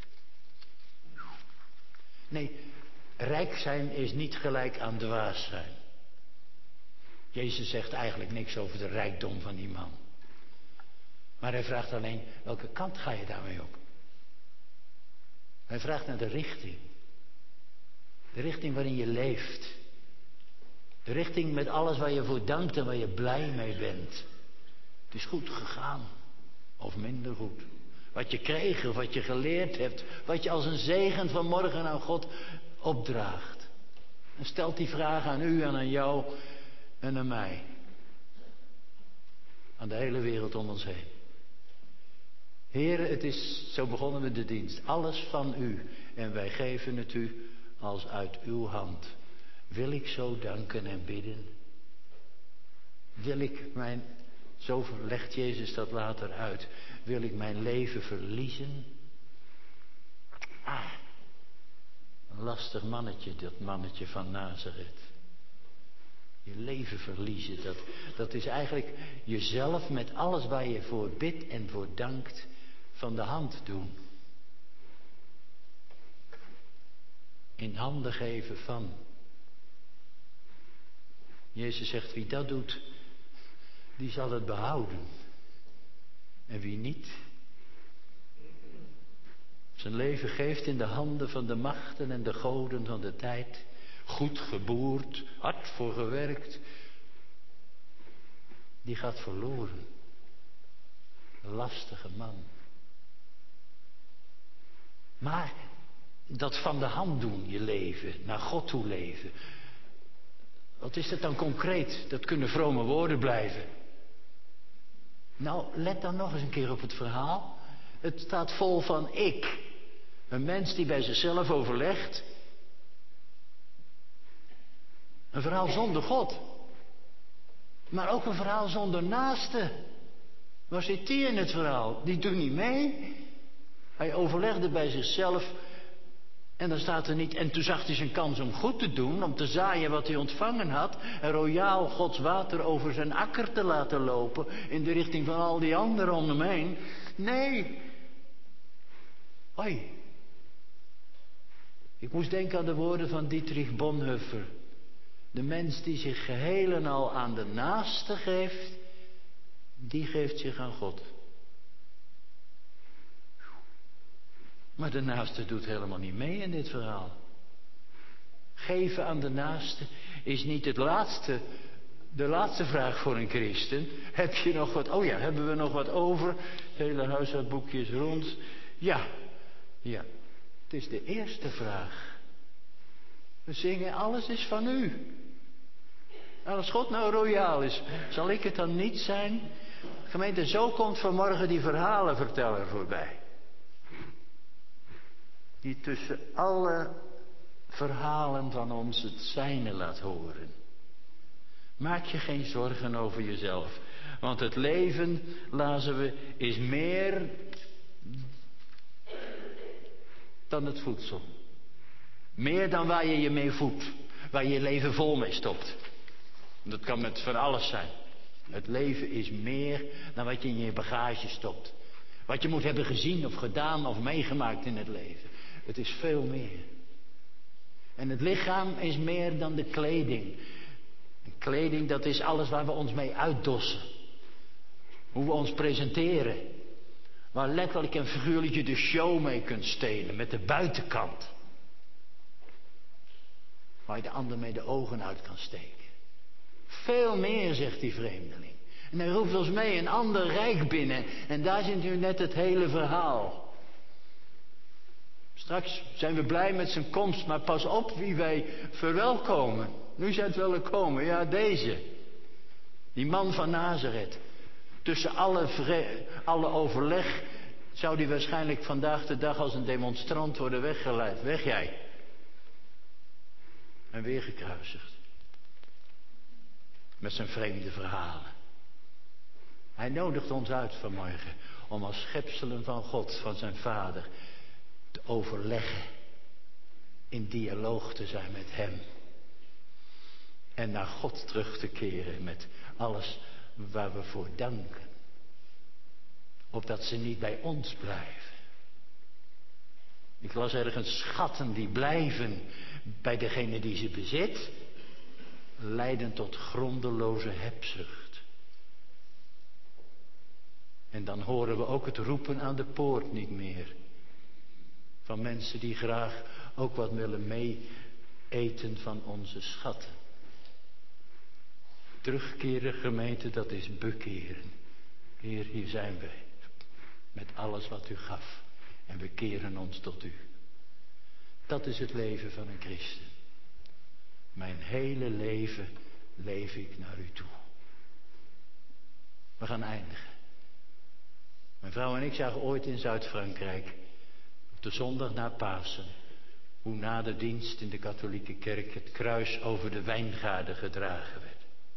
Speaker 2: Nee, rijk zijn is niet gelijk aan dwaas zijn. Jezus zegt eigenlijk niks over de rijkdom van die man. Maar hij vraagt alleen, welke kant ga je daarmee op? Hij vraagt naar de richting. De richting waarin je leeft. De richting met alles waar je voor dankt en waar je blij mee bent. Het is goed gegaan. Of minder goed. Wat je kreeg of wat je geleerd hebt. Wat je als een zegen vanmorgen aan God opdraagt. En stelt die vraag aan u en aan jou en aan mij. Aan de hele wereld om ons heen. Heere, het is, zo begonnen we de dienst, alles van u. En wij geven het u als uit uw hand. Wil ik zo danken en bidden? Wil ik mijn, zo legt Jezus dat later uit, wil ik mijn leven verliezen? Ah, een lastig mannetje, dat mannetje van Nazareth. Je leven verliezen, dat, dat is eigenlijk jezelf met alles waar je voor bidt en voor dankt van de hand doen. In handen geven van. Jezus zegt, wie dat doet, die zal het behouden. En wie niet, zijn leven geeft in de handen van de machten en de goden van de tijd. Goed geboerd, hard voor gewerkt. Die gaat verloren. Een lastige man. Maar dat van de hand doen, je leven, naar God toe leven. Wat is dat dan concreet? Dat kunnen vrome woorden blijven. Nou, let dan nog eens een keer op het verhaal. Het staat vol van ik. Een mens die bij zichzelf overlegt. Een verhaal zonder God. Maar ook een verhaal zonder naaste. Waar zit die in het verhaal? Die doet niet mee. Hij overlegde bij zichzelf. En dan staat er niet, en toen zag hij zijn kans om goed te doen, om te zaaien wat hij ontvangen had, en royaal Gods water over zijn akker te laten lopen, in de richting van al die anderen om hem heen. Nee. Hoi. Ik moest denken aan de woorden van Dietrich Bonhoeffer. De mens die zich geheel en al aan de naaste geeft, die geeft zich aan God. Maar de naaste doet helemaal niet mee in dit verhaal. Geven aan de naaste is niet het laatste, de laatste vraag voor een christen. Heb je nog wat? Oh ja, hebben we nog wat over? Het hele huishoudboekje is rond. Ja, ja. Het is de eerste vraag. We zingen, alles is van u. En als God nou royaal is, zal ik het dan niet zijn? Gemeente, zo komt vanmorgen die verhalenverteller voorbij. Die tussen alle verhalen van ons het zijne laat horen. Maak je geen zorgen over jezelf. Want het leven, lazen we, is meer dan het voedsel. Meer dan waar je je mee voedt. Waar je je leven vol mee stopt. Dat kan met van alles zijn. Het leven is meer dan wat je in je bagage stopt. Wat je moet hebben gezien of gedaan of meegemaakt in het leven. Het is veel meer. En het lichaam is meer dan de kleding. En kleding, dat is alles waar we ons mee uitdossen. Hoe we ons presenteren. Waar letterlijk en figuurlijk je de show mee kunt stelen. Met de buitenkant. Waar je de ander mee de ogen uit kan steken. Veel meer, zegt die vreemdeling. En hij roept ons mee een ander rijk binnen. En daar zit nu net het hele verhaal. Straks zijn we blij met zijn komst. Maar pas op wie wij verwelkomen. Nu zijn het willen komen. Ja, deze. Die man van Nazareth. Tussen alle, vre- alle overleg zou die waarschijnlijk vandaag de dag als een demonstrant worden weggeleid. Weg jij. En weer gekruisigd. Met zijn vreemde verhalen. Hij nodigt ons uit vanmorgen om als schepselen van God, van zijn Vader, te overleggen. In dialoog te zijn met hem. En naar God terug te keren met alles waar we voor danken. Opdat ze niet bij ons blijven. Ik las ergens schatten die blijven bij degene die ze bezit. Leiden tot grondeloze hebzucht. En dan horen we ook het roepen aan de poort niet meer. Van mensen die graag ook wat willen mee eten van onze schatten. Terugkeren, gemeente, dat is bekeren. Heer, hier zijn wij. Met alles wat u gaf. En we keren ons tot u. Dat is het leven van een christen. Mijn hele leven leef ik naar u toe. We gaan eindigen. Mijn vrouw en ik zagen ooit in Zuid-Frankrijk, op de zondag na Pasen, hoe na de dienst in de katholieke kerk het kruis over de wijngaarden gedragen werd.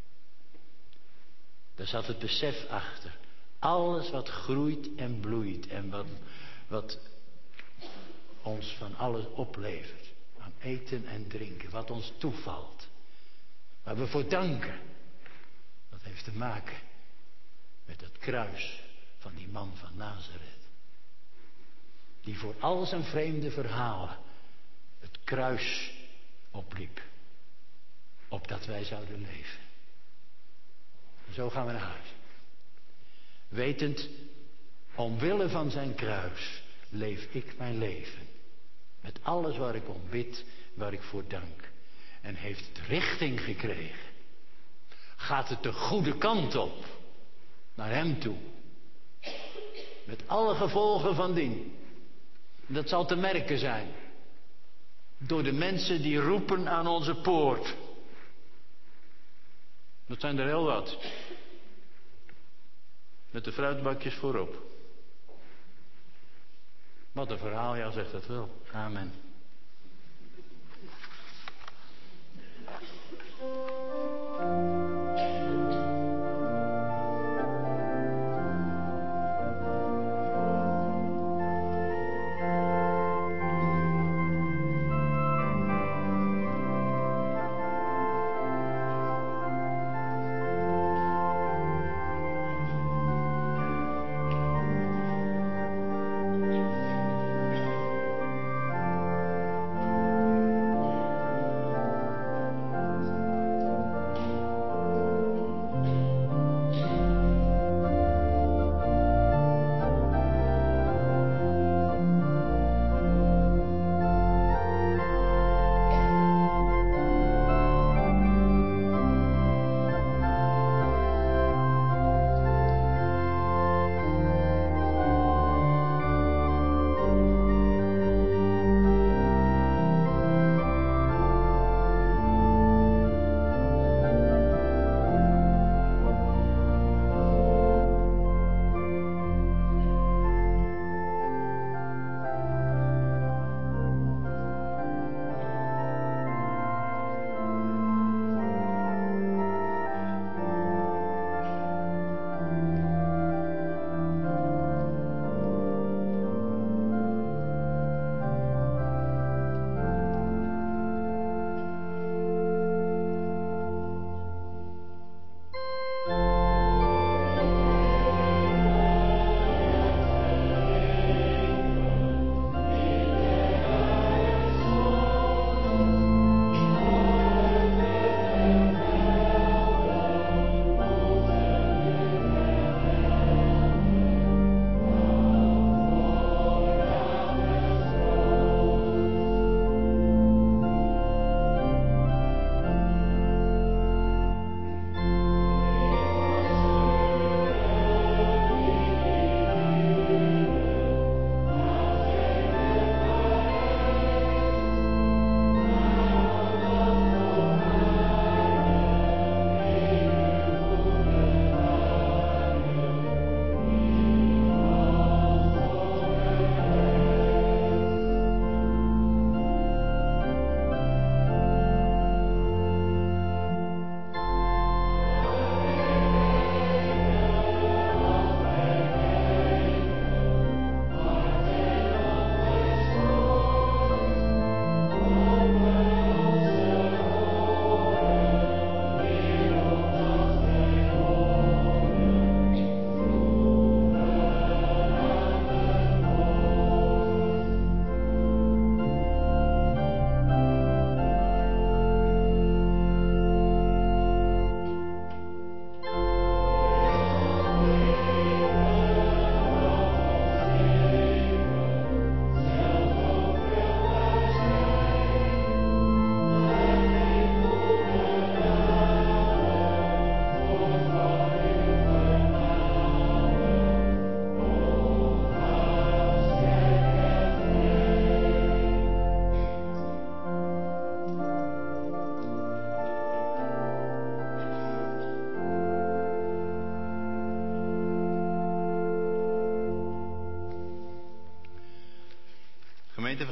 Speaker 2: Daar zat het besef achter. Alles wat groeit en bloeit en wat, wat ons van alles oplevert. Aan eten en drinken, wat ons toevalt. Waar we voor danken. Dat heeft te maken met het kruis van die man van Nazareth. Die voor al zijn vreemde verhalen het kruis opliep. Opdat wij zouden leven. En zo gaan we naar huis. Wetend, omwille van zijn kruis leef ik mijn leven. Met alles waar ik om bid, waar ik voor dank. En heeft het richting gekregen. Gaat het de goede kant op. Naar hem toe. Met alle gevolgen van dien. Dat zal te merken zijn. Door de mensen die roepen aan onze poort. Dat zijn er heel wat. Met de fruitbakjes voorop. Wat een verhaal, ja, zegt het wel. Amen.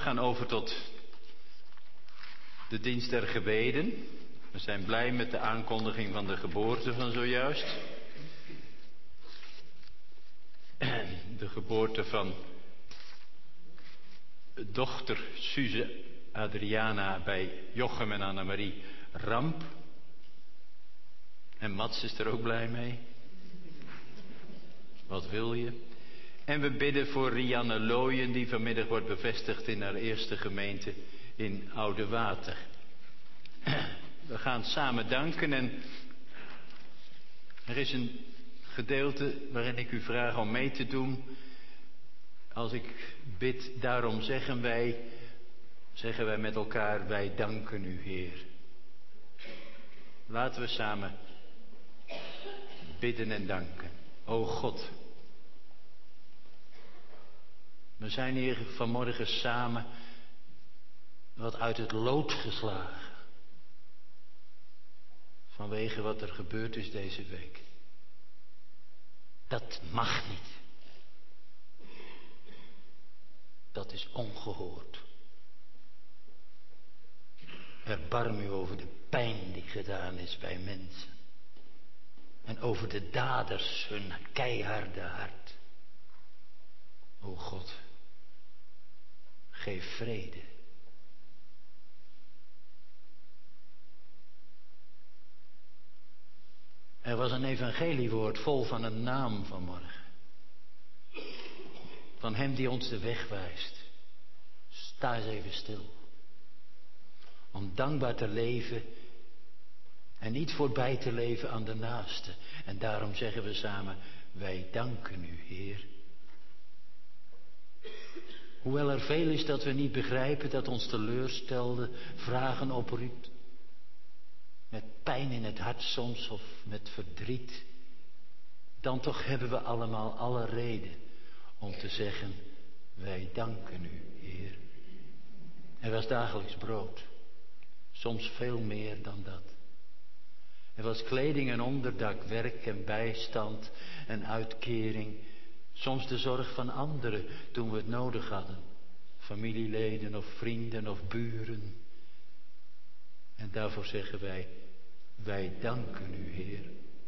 Speaker 2: gaan over tot de dienst der gebeden. We zijn blij met de aankondiging van de geboorte van zojuist. De geboorte van dochter Suze Adriana bij Jochem en Annemarie Ramp. En Mats is er ook blij mee. Wat wil je? En we bidden voor Rianne Looyen, die vanmiddag wordt bevestigd in haar eerste gemeente in Oude Water. We gaan samen danken en er is een gedeelte waarin ik u vraag om mee te doen. Als ik bid, daarom zeggen wij, zeggen wij met elkaar, wij danken u, Heer. Laten we samen bidden en danken. O God, we zijn hier vanmorgen samen wat uit het lood geslagen. Vanwege wat er gebeurd is deze week. Dat mag niet. Dat is ongehoord. Erbarm u over de pijn die gedaan is bij mensen. En over de daders hun keiharde hart. O God, geef vrede. Er was een evangeliewoord vol van een naam vanmorgen. Van hem die ons de weg wijst. Sta eens even stil. Om dankbaar te leven en niet voorbij te leven aan de naaste. En daarom zeggen we samen, wij danken u, Heer. Hoewel er veel is dat we niet begrijpen, dat ons teleurstelde, vragen oproept. Met pijn in het hart soms of met verdriet. Dan toch hebben we allemaal alle reden om te zeggen, wij danken u, Heer. Er was dagelijks brood. Soms veel meer dan dat. Er was kleding en onderdak, werk en bijstand en uitkering. Soms de zorg van anderen toen we het nodig hadden. Familieleden of vrienden of buren. En daarvoor zeggen wij, wij danken u, Heer.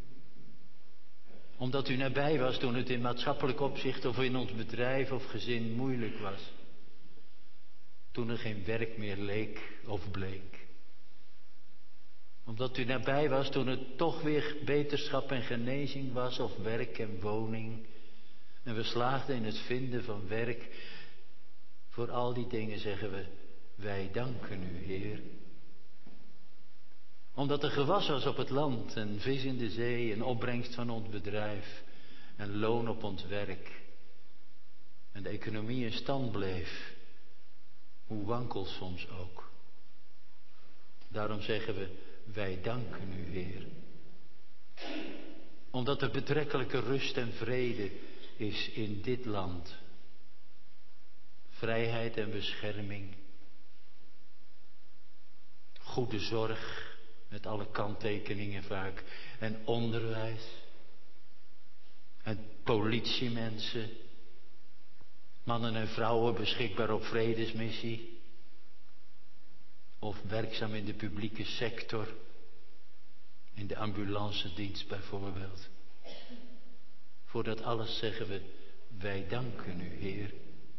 Speaker 2: Omdat u nabij was toen het in maatschappelijk opzicht of in ons bedrijf of gezin moeilijk was. Toen er geen werk meer leek of bleek. Omdat u nabij was toen het toch weer beterschap en genezing was of werk en woning. En we slaagden in het vinden van werk. Voor al die dingen zeggen we, wij danken u, Heer. Omdat er gewas was op het land en vis in de zee en opbrengst van ons bedrijf en loon op ons werk. En de economie in stand bleef, hoe wankel soms ook. Daarom zeggen we, wij danken u, Heer. Omdat er betrekkelijke rust en vrede is in dit land. Vrijheid en bescherming. Goede zorg, met alle kanttekeningen vaak. En onderwijs. En politiemensen. Mannen en vrouwen beschikbaar op vredesmissie. Of werkzaam in de publieke sector. In de ambulancedienst bijvoorbeeld. Voor dat alles zeggen we, wij danken u, Heer.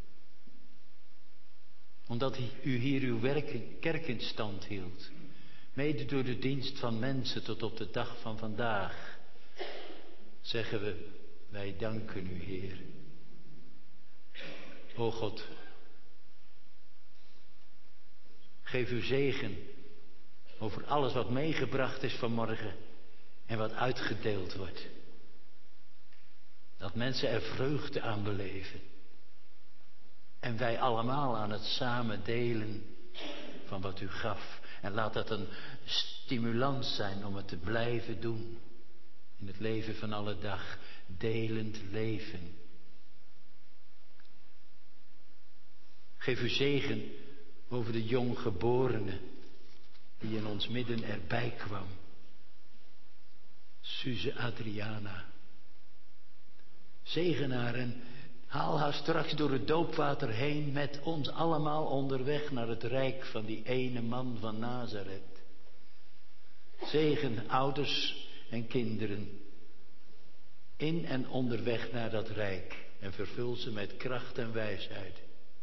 Speaker 2: Omdat u hier uw werk, kerk in stand hield. Mede door de dienst van mensen tot op de dag van vandaag. Zeggen we, wij danken u, Heer. O God. Geef uw zegen over alles wat meegebracht is vanmorgen en wat uitgedeeld wordt. Dat mensen er vreugde aan beleven. En wij allemaal aan het samen delen van wat u gaf. En laat dat een stimulans zijn om het te blijven doen. In het leven van alle dag. Delend leven. Geef uw zegen over de jonggeborene die in ons midden erbij kwam. Suze Adriana. Zegen haar en Haal haar straks door het doopwater heen met ons allemaal onderweg naar het rijk van die ene man van Nazareth. Zegen ouders en kinderen in en onderweg naar dat rijk en vervul ze met kracht en wijsheid.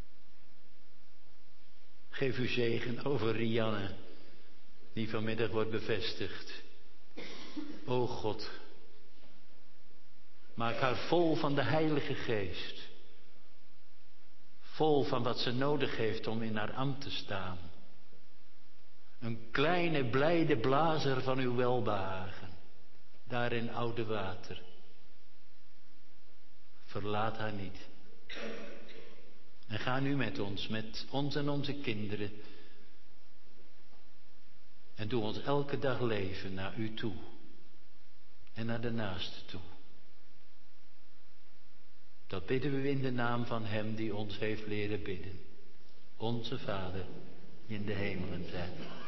Speaker 2: Geef uw zegen over Rianne, die vanmiddag wordt bevestigd. O God, maak haar vol van de Heilige Geest. Vol van wat ze nodig heeft om in haar ambt te staan. Een kleine blijde blazer van uw welbehagen. Daar in Oude Water. Verlaat haar niet. En ga nu met ons, met ons en onze kinderen. En doe ons elke dag leven naar u toe. En naar de naaste toe. Dat bidden we in de naam van hem die ons heeft leren bidden. Onze Vader in de hemelen zijt.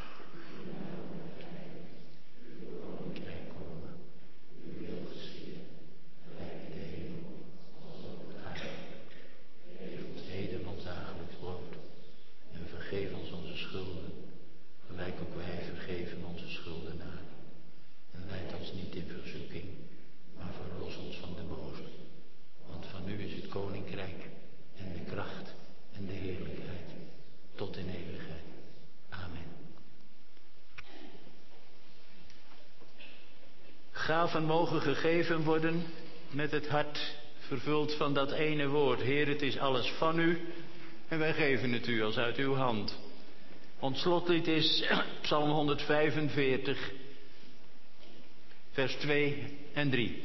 Speaker 2: Kijk komen. Uw wil geschieden. Gelijk in de hemel als op de aarde. Geef ons heden ons dagelijks brood. En vergeef ons onze schulden. Gelijk ook wij vergeven onze schuldenaren. En leid ons niet in verzoeking, maar verlos ons van de boze. Want van u is het koninkrijk en de kracht en de heerlijkheid tot in eeuwigheid. Amen. Gaven mogen gegeven worden met het hart vervuld van dat ene woord. Heer, het is alles van u en wij geven het u als uit uw hand. Ons slotlied is Psalm honderdvijfenveertig, vers twee en drie.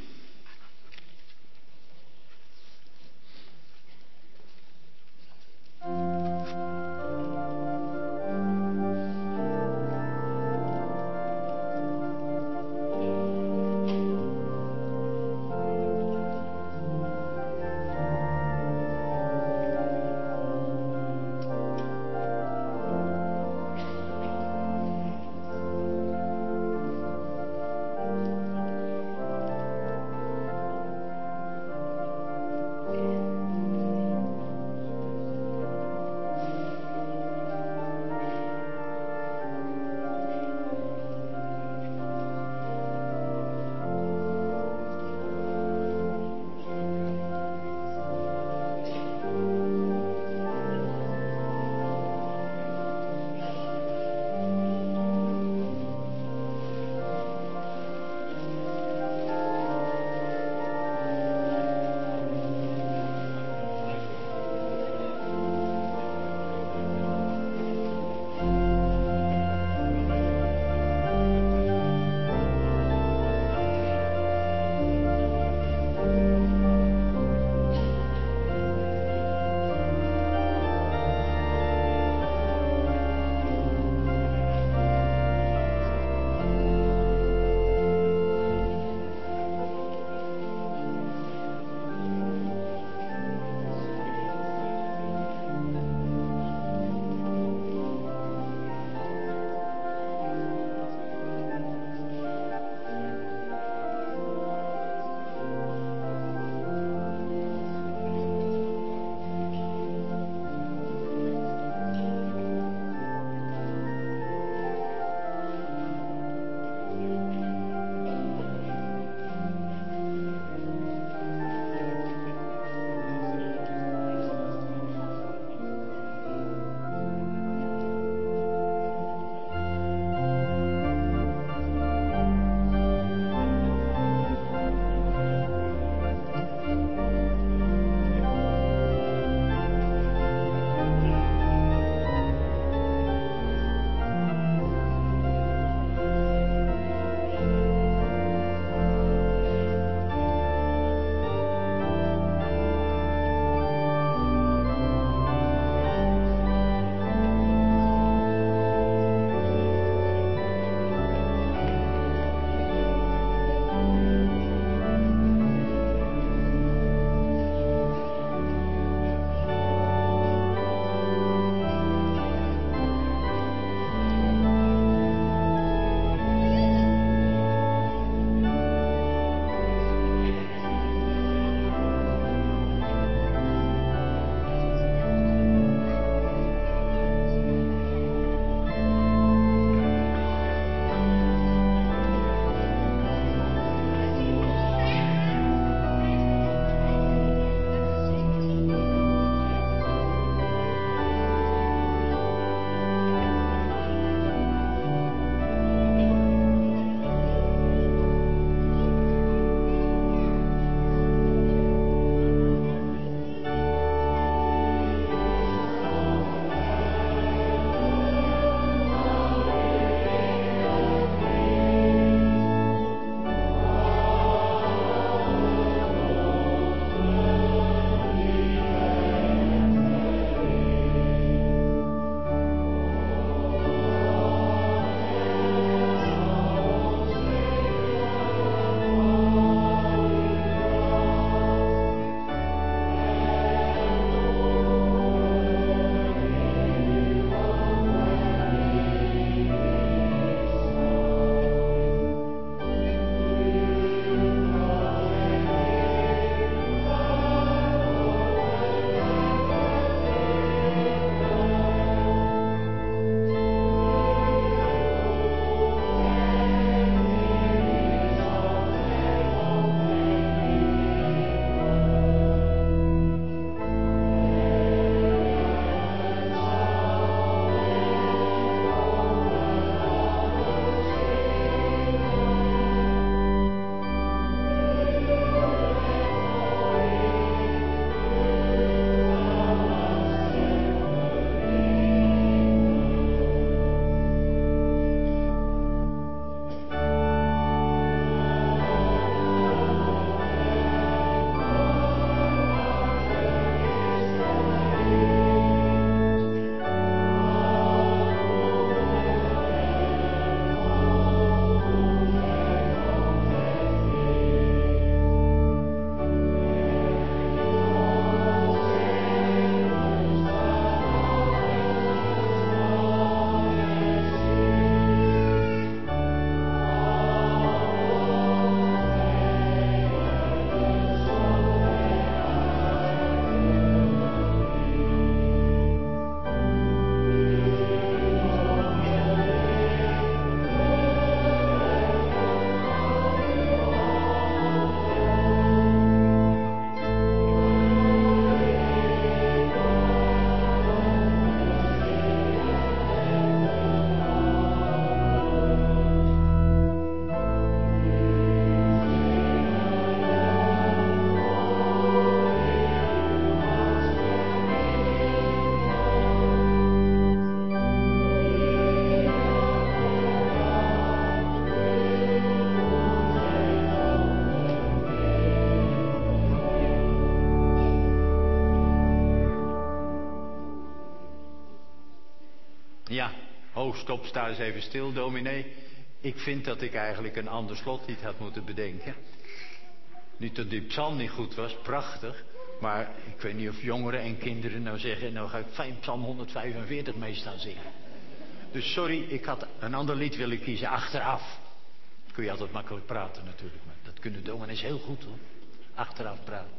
Speaker 2: Ho, stop, sta eens even stil, dominee. Ik vind dat ik eigenlijk een ander slotlied had moeten bedenken. Niet dat die psalm niet goed was, prachtig. Maar ik weet niet of jongeren en kinderen nou zeggen... nou ga ik psalm honderdvijfenveertig mee staan zingen. Dus sorry, ik had een ander lied willen kiezen, achteraf. Kun je altijd makkelijk praten natuurlijk. Maar dat kunnen dominees heel goed hoor. Achteraf praten.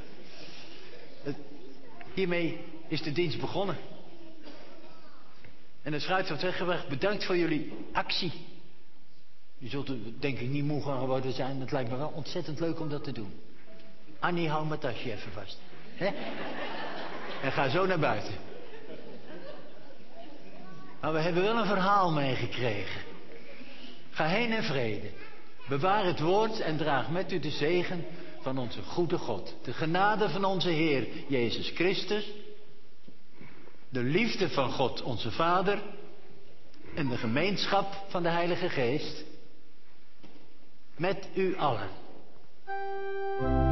Speaker 2: Hiermee is de dienst begonnen. En het schuit wordt weggebracht. Bedankt voor jullie actie. Je zult er denk ik niet moe gaan geworden zijn. Het lijkt me wel ontzettend leuk om dat te doen. Annie, hou mijn tasje even vast. Hè? En ga zo naar buiten. Maar we hebben wel een verhaal meegekregen. Ga heen in vrede. Bewaar het woord en draag met u de zegen van onze goede God. De genade van onze Heer Jezus Christus. De liefde van God onze Vader. En de gemeenschap van de Heilige Geest. Met u allen.